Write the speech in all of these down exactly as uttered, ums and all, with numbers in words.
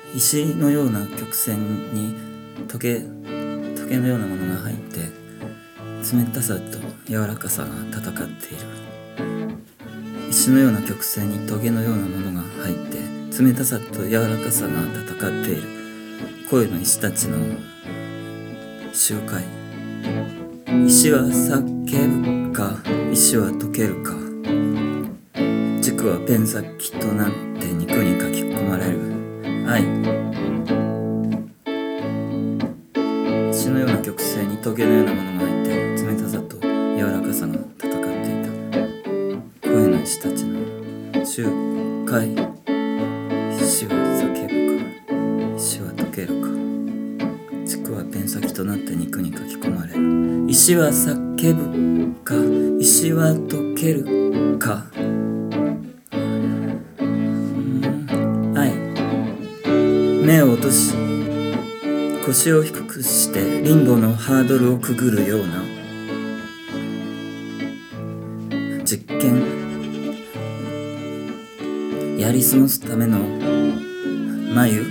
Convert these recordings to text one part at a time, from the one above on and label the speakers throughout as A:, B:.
A: 石のような曲線にトゲトゲのようなものが入って冷たさと柔らかさが戦っている。石のような曲線にトゲのようなものが入って冷たさと柔らかさが戦っている恋の石たちの集会。石は叫ぶか、石は溶けるか、軸はペン先となって肉に書き込まれる愛。石のような曲線にトゲのようなものが入って冷たさと柔らかさが戦っていた恋の石たちの集会。石は叫ぶか、石は溶けるか、軸はペン先となって肉に書き込まれる。石は叫ぶか、石は溶けるか。愛。目を落とし腰を低くしてリンボのハードルをくぐるような実験。やり過ごすための眉。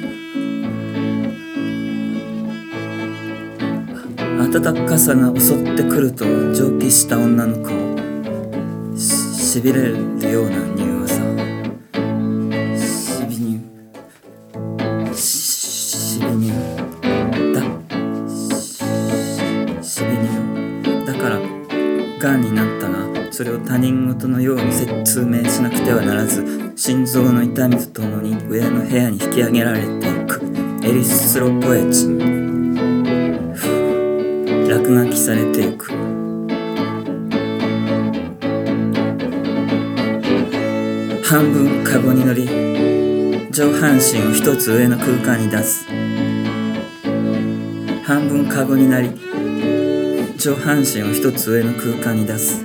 A: 暖かさが襲ってくると蒸気した女の子をし、しびれるような匂わさ。しびにゅしびにゅだししびにゅだからがんになったが、それを他人事のように説明しなくてはならず、心臓の痛みとともに上の部屋に引き上げられていく。エリスロポエチン落書きされていく。半分カゴに乗り上半身を一つ上の空間に出す。半分カゴになり上半身を一つ上の空間に出す。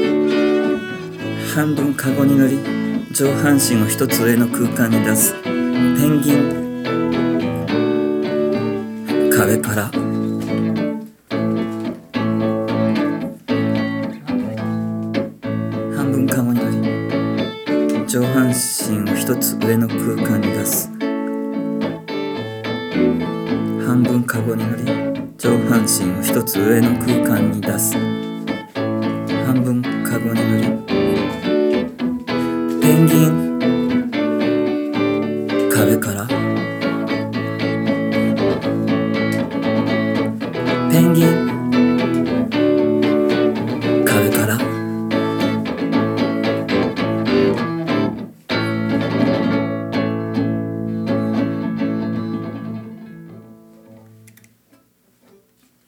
A: 半分カゴに乗り上半身を一つ上の空間に出す。ペンギン。壁から半分カゴに乗り上半身を一つ上の空間に出す。半分カゴに乗り上半身を一つ上の空間に出す。半分カゴに乗りペンギン。壁から